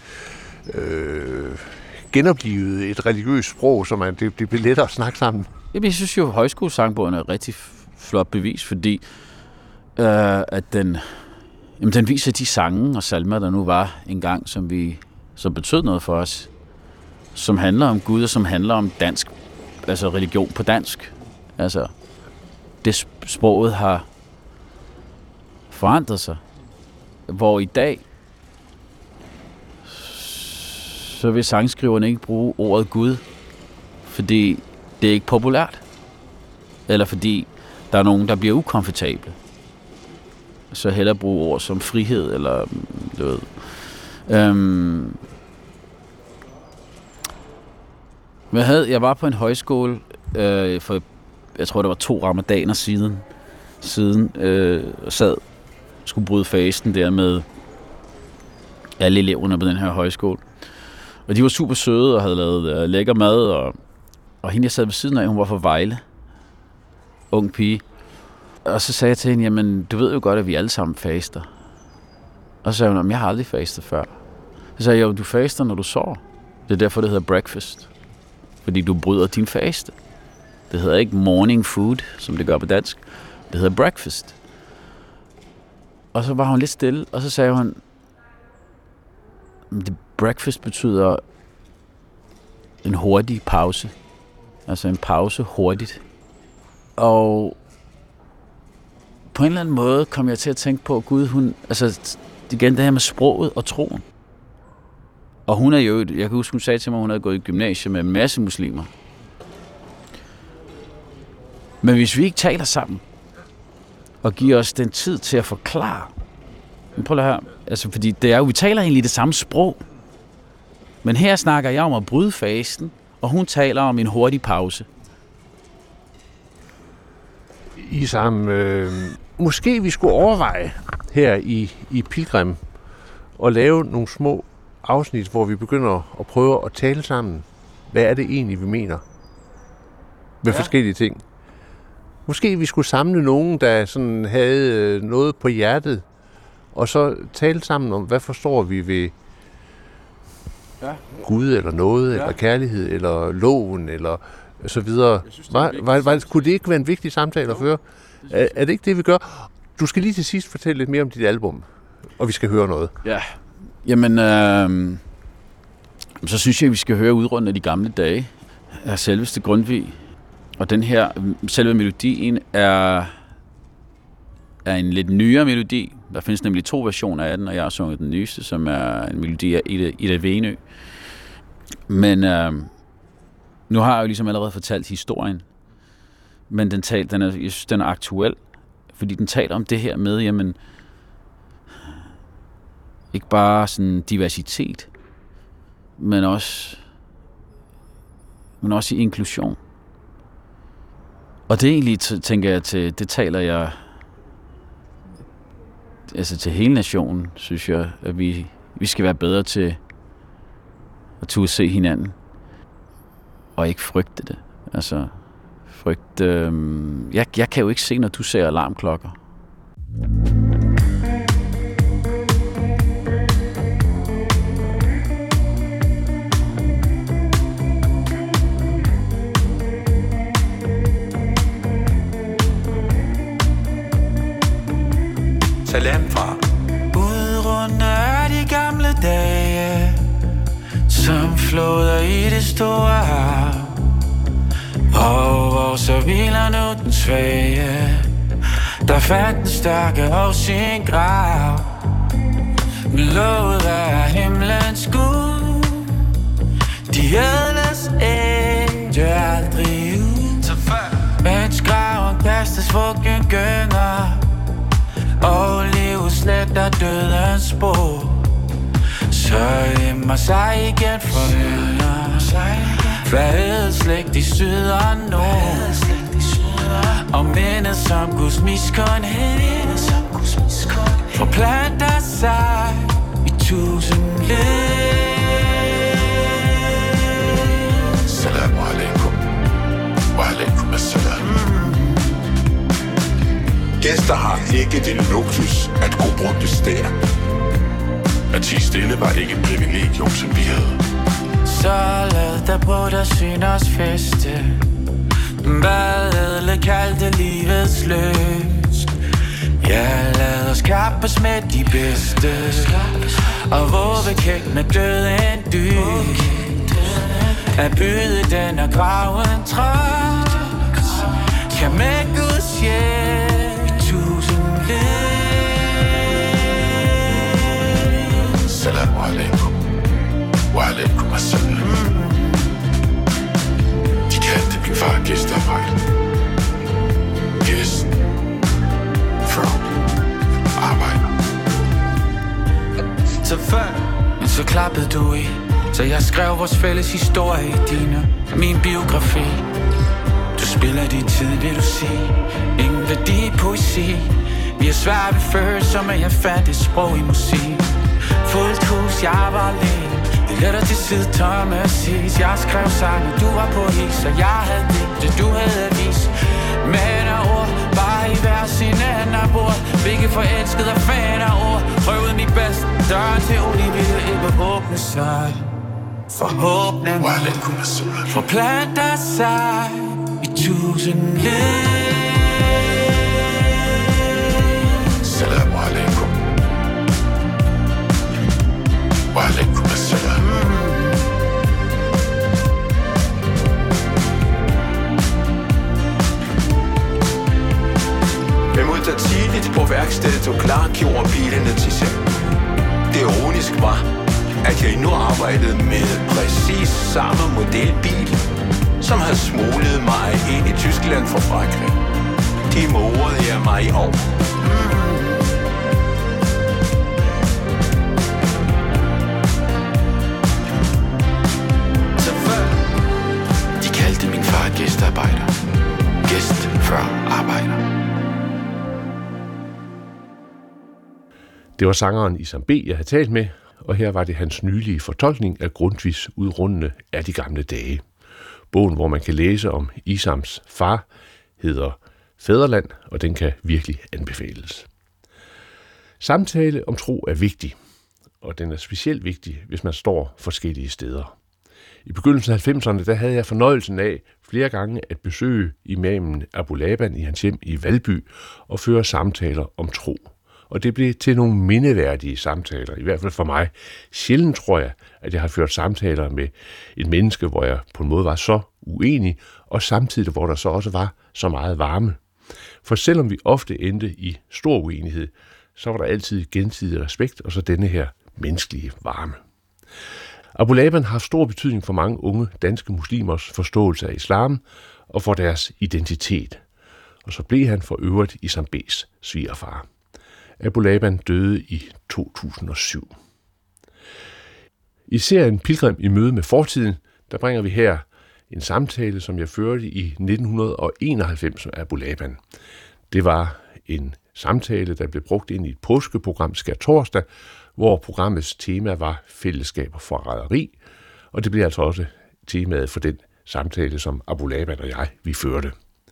genoplevede et religiøst sprog, så det bliver lettere at snakke sammen? Jamen, jeg synes jo, at højskolesangbogen er et rigtig flot bevis, fordi at den viser de sange og salmer, der nu var engang, som betød noget for os, som handler om Gud og som handler om dansk, altså religion på dansk. Altså, det sproget har forandret sig. Hvor i dag, så vil sangskriverne ikke bruge ordet Gud, fordi det er ikke populært. Eller fordi der er nogen, der bliver ukomfortable. Så hellere bruge ord som frihed, eller du ved. Jeg var på en højskole for, jeg tror det var 2 ramadaner siden sad skulle bryde fasten der med alle eleverne på den her højskole. Og de var super søde og havde lavet lækker mad, og hende jeg sad ved siden af, hun var fra Vejle. Ung pige. Og så sagde jeg til hende, jamen du ved jo godt, at vi alle sammen faster. Og så sagde hun, jeg har aldrig fastet før. Så sagde jeg, jo du faster, når du sover. Det er derfor, det hedder breakfast. Fordi du bryder din faste. Det hedder ikke morning food, som det gør på dansk. Det hedder breakfast. Og så var hun lidt stille, og så sagde hun, breakfast betyder en hurtig pause. Altså en pause hurtigt. Og på en eller anden måde kom jeg til at tænke på, Gud, igen det her med sproget og troen. Og hun er jo, jeg kan huske, hun sagde til mig, hun havde gået i gymnasiet med en masse muslimer. Men hvis vi ikke taler sammen, og giver os den tid til at forklare, prøv at høre, altså, fordi det er jo, vi taler egentlig det samme sprog, men her snakker jeg om at bryde fasten, og hun taler om en hurtig pause. Isam, måske vi skulle overveje her i Pilgrim at lave nogle små afsnit, hvor vi begynder at prøve at tale sammen. Hvad er det egentlig, vi mener med forskellige ting? Måske vi skulle samle nogen, der sådan havde noget på hjertet, og så tale sammen om, hvad forstår vi ved Gud, eller noget, eller kærlighed, eller loven, eller så videre. Kunne det ikke være en vigtig samtale at føre? Er det ikke det, vi gør? Du skal lige til sidst fortælle lidt mere om dit album, og vi skal høre noget. Ja, jamen, så synes jeg, vi skal høre Udrundet af de gamle dage af selveste Grundtvig. Og den her, selve melodien er en lidt nyere melodi. Der findes nemlig 2 versioner af den, og jeg har sunget den nyeste, som er en melodi af Ida Venø. Men nu har jeg jo ligesom allerede fortalt historien, men jeg synes, den er aktuel, fordi den taler om det her med, jamen, ikke bare sådan diversitet, men også i inklusion. Og det egentlig, tænker jeg, det taler jeg altså til hele nationen, synes jeg, at vi skal være bedre til at turde se hinanden, og ikke frygte det. Altså, jeg kan jo ikke se, når du ser alarmklokker. Salam fra Udrundet af de gamle dage, som floder i det store hav, og hvor så hviler nu den svage, der fandt den stærke og sin grav. Lovet af himlens Gud, de ædles æg dør aldrig ud, mens graven kastes vuggen gynger, og livet sletter dødens spor. Så emmer sig igen for øger, flad slægt i syd og nord, og mindet som Guds miskundhed forplanter sig i 1000 led. Salamu alaikum, wa alaikum assalam. Gæster har ikke den luksus at gå rundt et sted. At sige stille var ikke et privilegium, som vi havde. Så lad der på der syn os feste, hvad ædle kaldte livets lyst. Ja, lad os kappes med de bedste, og våge kægt med døden dyb, at byde den og graven træt, kan med Guds hjælp i 1000 led. Salamu alaikum, wa alaikum assalam. De kaldte min far gæstearbejde. Gæsten fra arbejder. Så før, men så klappede du i, så jeg skrev vores fælles historie i dine, min biografi. Du spiller din tid, vil du sige, ingen værdi i poesi. Vi har svært ved følelser, men jeg fandt et sprog i musik. Fuldt hus, jeg var alene, det letter til side tomme at siges. Jeg skrev sange, du var på is, og jeg havde digte, du havde avis. Men af ord, bare i hver sin ende af bord. Hvilke forelskede og fan af ord. Prøvede mit bedste, døren til oliviet ikke åbne sig. Forhåbningen forplanter sig i 1000 led. Salamu alaikum, wa alaikum assalam. Jeg modtager tidligt på værkstedet og klargjorde bilerne til selv. Det ironiske var, at jeg nu arbejdede med præcis samme modelbil som havde smuglet mig ind i Tyskland fra Frankrig. De morede jeg mig i år. De kaldte min far gæstearbejder. Gæst før arbejder. Det var sangeren Isam B., jeg havde talt med, og her var det hans nylige fortolkning af Grundtvigs udrundende af de gamle dage. Bogen, hvor man kan læse om Isams far, hedder Fædreland, og den kan virkelig anbefales. Samtale om tro er vigtig, og den er specielt vigtig, hvis man står forskellige steder. I begyndelsen af 90'erne, der havde jeg fornøjelsen af flere gange at besøge imamen Abu Laban i hans hjem i Valby og føre samtaler om tro. Og det blev til nogle mindeværdige samtaler, i hvert fald for mig. Sjældent tror jeg, at jeg har ført samtaler med et menneske, hvor jeg på en måde var så uenig, og samtidig hvor der så også var så meget varme. For selvom vi ofte endte i stor uenighed, så var der altid gensidig respekt, og så denne her menneskelige varme. Abu Laban har stor betydning for mange unge danske muslimers forståelse af islam og for deres identitet. Og så blev han for øvrigt Isam B's svigerfar. Abu Laban døde i 2007. I serien Pilgrim i møde med fortiden, der bringer vi her en samtale, som jeg førte i 1991 med Abu Laban. Det var en samtale, der blev brugt ind i et påskeprogram skærtorsdag, hvor programmets tema var fællesskab og forræderi, og det blev altså også temaet for den samtale, som Abu Laban og vi førte.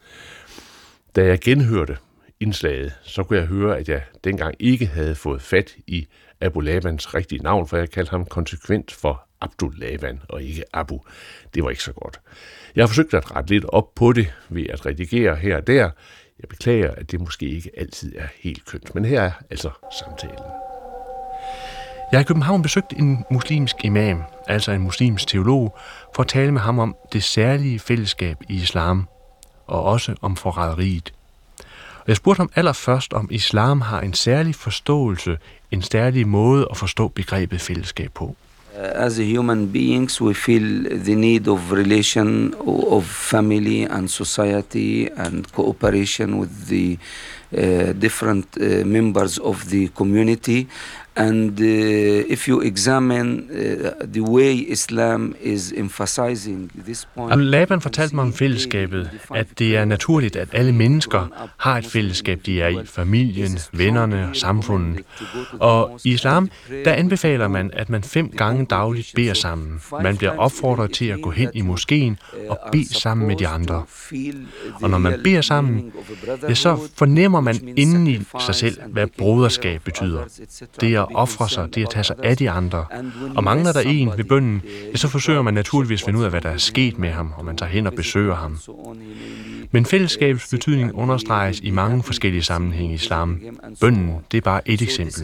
Da jeg genhørte indslaget, så kunne jeg høre, at jeg dengang ikke havde fået fat i Abu Labans rigtige navn, for jeg kaldte ham konsekvent for Abdul Laban og ikke Abu. Det var ikke så godt. Jeg har forsøgt at rette lidt op på det ved at redigere her og der. Jeg beklager, at det måske ikke altid er helt kønt, men her er altså samtalen. Jeg har i København besøgt en muslimsk imam, altså en muslimsk teolog, for at tale med ham om det særlige fællesskab i islam, og også om forræderiet. Og jeg spurgte ham allerførst, om islam har en særlig forståelse, en særlig måde at forstå begrebet fællesskab på. As human beings, we feel the need of relation, of family and society and cooperation with the different members of the community. And if you examine the way Islam is emphasizing this point... Abu Laban fortalte mig om fællesskabet, at det er naturligt, at alle mennesker har et fællesskab, de er i, familien, vennerne og samfundet. Og i islam, der anbefaler man, at man 5 gange dagligt beder sammen. Man bliver opfordret til at gå hen i moskeen og bede sammen med de andre. Og når man beder sammen, så fornemmer man inden i sig selv, hvad broderskab betyder. Det er at ofre sig, det er at tage sig af de andre. Og mangler der en ved bønnen, så forsøger man naturligvis at finde ud af, hvad der er sket med ham, og man tager hen og besøger ham. Men fællesskabets betydning understreges i mange forskellige sammenhænge i islam. Bønnen, det er bare et eksempel.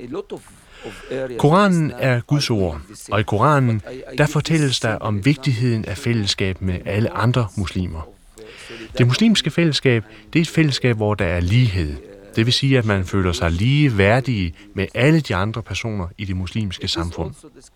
Koranen er Guds ord, og i Koranen, der fortælles der om vigtigheden af fællesskab med alle andre muslimer. Det muslimske fællesskab, det er et fællesskab, hvor der er lighed. Det vil sige, at man føler sig lige værdige med alle de andre personer i det muslimske samfund.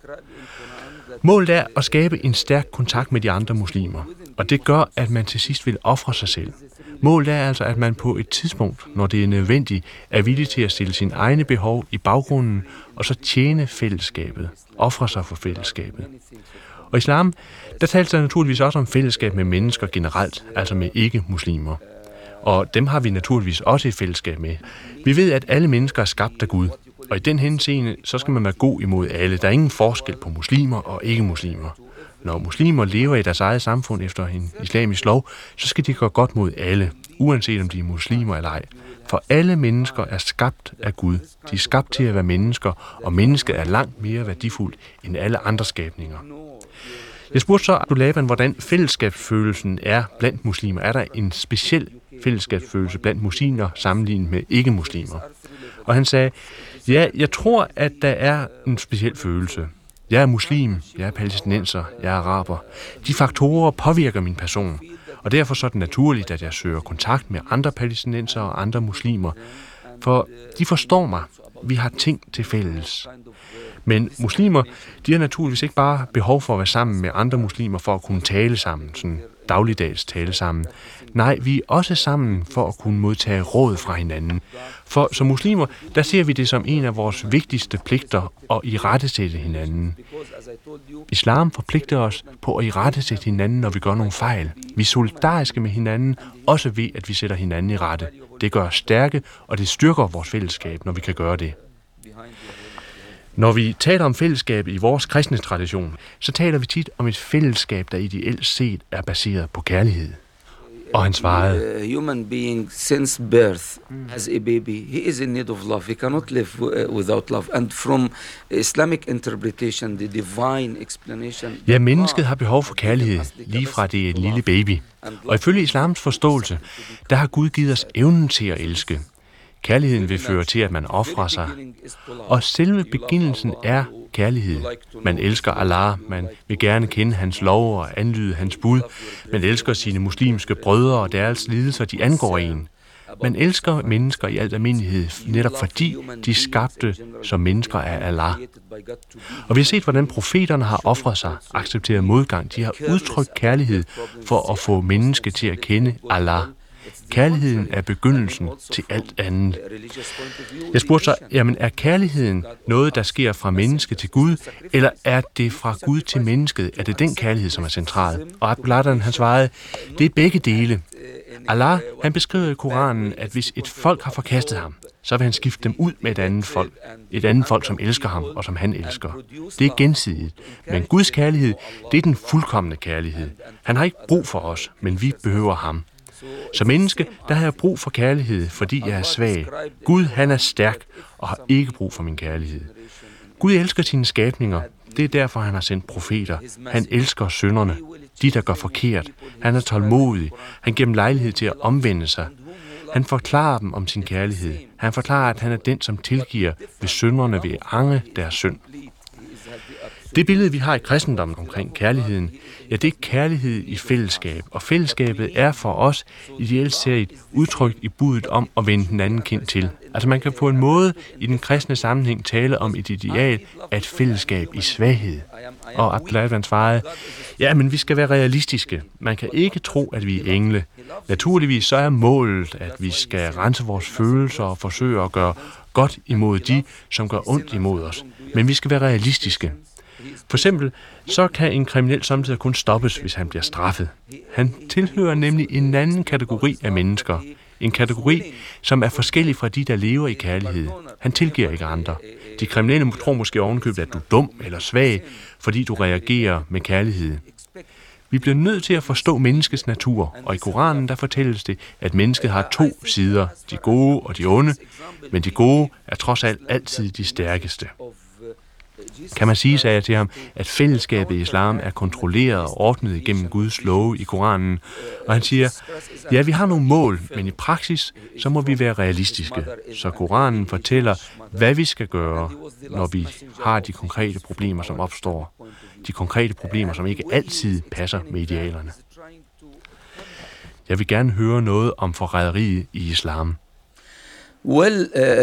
Målet er at skabe en stærk kontakt med de andre muslimer, og det gør, at man til sidst vil ofre sig selv. Målet er altså, at man på et tidspunkt, når det er nødvendigt, er villig til at stille sine egne behov i baggrunden, og så tjene fællesskabet, ofre sig for fællesskabet. Og i islam, der tales der naturligvis også om fællesskab med mennesker generelt, altså med ikke-muslimer. Og dem har vi naturligvis også et fællesskab med. Vi ved, at alle mennesker er skabt af Gud, og i den henseende, så skal man være god imod alle. Der er ingen forskel på muslimer og ikke-muslimer. Når muslimer lever i deres eget samfund efter en islamisk lov, så skal de gå godt mod alle, uanset om de er muslimer eller ej. For alle mennesker er skabt af Gud. De er skabt til at være mennesker, og mennesket er langt mere værdifuldt end alle andre skabninger. Jeg spurgte så Abu Laban, hvordan fællesskabsfølelsen er blandt muslimer. Er der en speciel fællesskabsfølelse blandt muslimer sammenlignet med ikke-muslimer? Og han sagde, ja, jeg tror, at der er en speciel følelse. Jeg er muslim, jeg er palæstinenser, jeg er araber. De faktorer påvirker min person, og derfor så er det naturligt, at jeg søger kontakt med andre palæstinenser og andre muslimer, for de forstår mig. Vi har ting til fælles. Men muslimer, de har naturligvis ikke bare behov for at være sammen med andre muslimer for at kunne tale sammen, sådan dagligdags tale sammen. Nej, vi er også sammen for at kunne modtage råd fra hinanden. For som muslimer, der ser vi det som en af vores vigtigste pligter at irettesætte hinanden. Islam forpligter os på at irettesætte hinanden, når vi gør nogle fejl. Vi er solidariske med hinanden, også ved at vi sætter hinanden i rette. Det gør os stærke, og det styrker vores fællesskab, når vi kan gøre det. Når vi taler om fællesskabet i vores kristne tradition, så taler vi tit om et fællesskab, der ideelt set er baseret på kærlighed. Og han svarede, A human being since birth as a baby, he is in need of love. He cannot live without love. And from Islamic interpretation, the divine explanation... Ja, mennesket har behov for kærlighed, lige fra det er en lille baby. Og ifølge islams forståelse, der har Gud givet os evnen til at elske. Kærligheden vil føre til, at man ofrer sig. Og selve begyndelsen er kærlighed. Man elsker Allah, man vil gerne kende hans lov og anlyde hans bud. Man elsker sine muslimske brødre og deres lidelser, de angår en. Man elsker mennesker i al almindelighed, netop fordi de skabte som mennesker af Allah. Og vi har set, hvordan profeterne har ofret sig, accepteret modgang. De har udtrykt kærlighed for at få mennesket til at kende Allah. Kærligheden er begyndelsen til alt andet. Jeg spurgte så, jamen er kærligheden noget, der sker fra menneske til Gud, eller er det fra Gud til mennesket? Er det den kærlighed, som er central? Og Abdul han svarede, det er begge dele. Allah, han beskriver i Koranen, at hvis et folk har forkastet ham, så vil han skifte dem ud med et andet folk. Et andet folk, som elsker ham, og som han elsker. Det er gensidigt. Men Guds kærlighed, det er den fuldkomne kærlighed. Han har ikke brug for os, men vi behøver ham. Som menneske, der har jeg brug for kærlighed, fordi jeg er svag. Gud, han er stærk og har ikke brug for min kærlighed. Gud elsker sine skabninger. Det er derfor, han har sendt profeter. Han elsker synderne, de der gør forkert. Han er tålmodig. Han giver dem lejlighed til at omvende sig. Han forklarer dem om sin kærlighed. Han forklarer, at han er den, som tilgiver, hvis synderne vil ange deres synd. Det billede, vi har i kristendommen omkring kærligheden, ja, det er kærlighed i fællesskab. Og fællesskabet er for os ideelt set udtrykt i budet om at vende den anden kind til. Altså man kan på en måde i den kristne sammenhæng tale om et ideal af et fællesskab i svaghed. Og Abdullah svarede, ja, men vi skal være realistiske. Man kan ikke tro, at vi er engle. Naturligvis så er målet, at vi skal rense vores følelser og forsøge at gøre godt imod de, som gør ondt imod os. Men vi skal være realistiske. For eksempel, så kan en kriminel samtidig kun stoppes, hvis han bliver straffet. Han tilhører nemlig en anden kategori af mennesker. En kategori, som er forskellig fra de, der lever i kærlighed. Han tilgiver ikke andre. De kriminelle tror måske ovenkøbet, at du er dum eller svag, fordi du reagerer med kærlighed. Vi bliver nødt til at forstå menneskets natur, og i Koranen der fortælles det, at mennesket har to sider, de gode og de onde, men de gode er trods alt altid de stærkeste. Kan man sige, sagde jeg til ham, at fællesskabet i islam er kontrolleret og ordnet gennem Guds love i Koranen. Og han siger, ja, vi har nogle mål, men i praksis, så må vi være realistiske. Så Koranen fortæller, hvad vi skal gøre, når vi har de konkrete problemer, som opstår. De konkrete problemer, som ikke altid passer med idealerne. Jeg vil gerne høre noget om forræderiet i islam. Well,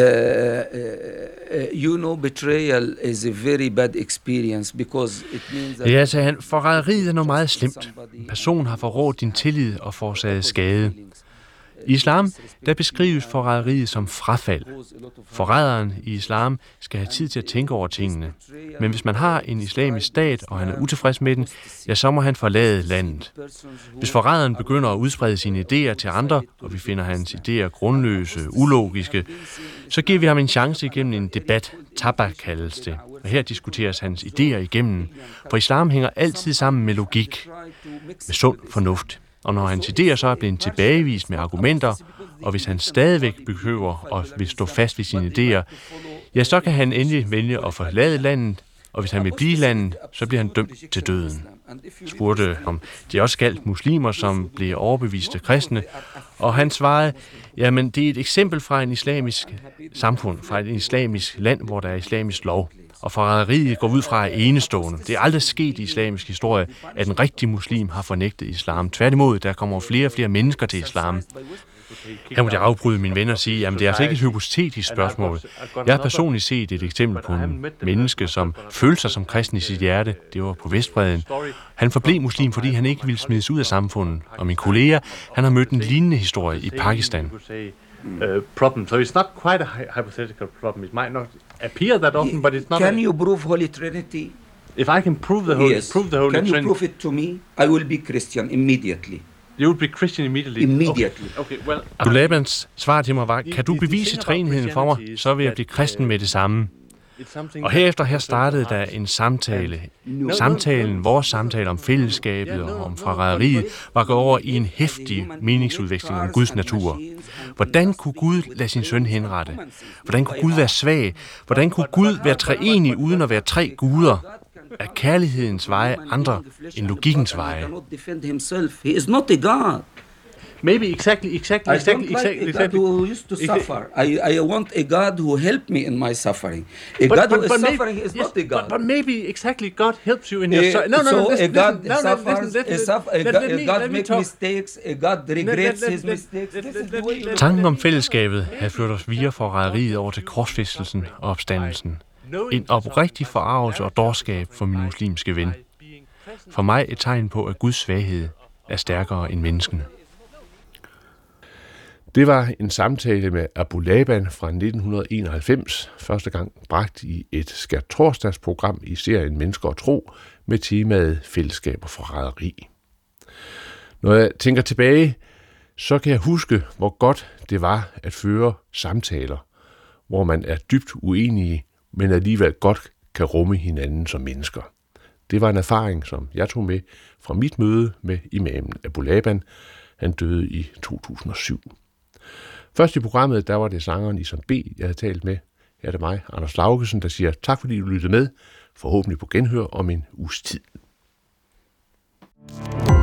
you know, betrayal is a very bad experience because it means that... Ja, sagde han, forræderiet er noget meget slemt. En person har forrådt din tillid og forårsaget skade. I islam, der beskrives forræderiet som frafald. Forræderen i islam skal have tid til at tænke over tingene. Men hvis man har en islamisk stat, og han er utilfreds med den, ja, så må han forlade landet. Hvis forræderen begynder at udsprede sine idéer til andre, og vi finder hans idéer grundløse, ulogiske, så giver vi ham en chance igennem en debat. Tabak kaldes det. Og her diskuteres hans idéer igennem. For islam hænger altid sammen med logik, med sund fornuft. Og når hans idéer så er blevet tilbagevist med argumenter, og hvis han stadigvæk behøver og vil stå fast ved sine idéer, ja, så kan han endelig vælge at forlade landet, og hvis han vil blive i landet, så bliver han dømt til døden. Spurgte om de også galt muslimer, som blev overbeviste kristne, og han svarede, jamen det er et eksempel fra en islamisk samfund, fra et islamisk land, hvor der er islamisk lov. Og forræderiet går ud fra enestående. Det er aldrig sket i islamisk historie, at en rigtig muslim har fornægtet islam. Tværtimod, der kommer flere og flere mennesker til islam. Her må jeg afbryde mine venner og sige, at det er altså ikke et hypotetisk spørgsmål. Jeg har personligt set et eksempel på en menneske, som følte sig som kristen i sit hjerte. Det var på Vestbredden. Han forblev muslim, fordi han ikke ville smides ud af samfundet. Og min kollega, han har mødt en lignende historie i Pakistan. Problem. So it's not quite a hypothetical problem. It might not appear that often, but it's not. Can you prove Holy Trinity? If I can prove the Holy, Yes. prove the Holy Can you Trinity, prove it to me? I will be Christian immediately. you would be Christian immediately. Immediately. Okay, well, Abulabans svar til mig var, kan du bevise træenheden for mig, så vil jeg blive kristen med det samme. Og herefter her startede der en samtale. Samtalen, vores samtale om fællesskabet og om forræderiet, var gået over i en heftig meningsudveksling om Guds natur. Hvordan kunne Gud lade sin søn henrette? Hvordan kunne Gud være svag? Hvordan kunne Gud være treenig uden at være tre guder? Er kærlighedens veje andre end logikkens veje? He is not a God. maybe exactly. I don't like a God who used to suffer. I want a God who helped me in my suffering. A God who is suffering is not a God. But maybe exactly God helps you in your suffering. A God makes mistakes. A God regrets his mistakes. Tanken om fællesskabet havde ført os via forræderiet over til korsfæstelsen og opstandelsen. En oprigtig forarvelse og dårskab for min muslimske ven. For mig et tegn på, at Guds svaghed er stærkere end menneskene. Det var en samtale med Abulaban fra 1991, første gang bragt i et skærtorsdagsprogram i serien Mennesker og Tro med temaet fællesskab og forræderi. Når jeg tænker tilbage, så kan jeg huske, hvor godt det var at føre samtaler, hvor man er dybt uenige, men alligevel godt kan rumme hinanden som mennesker. Det var en erfaring, som jeg tog med fra mit møde med imamen Abulaban. Han døde i 2007. Først i programmet, der var det sangeren Isam B., jeg havde talt med. Her er det mig, Anders Laugesen, der siger tak, fordi du lyttede med. Forhåbentlig på genhør om en uges tid.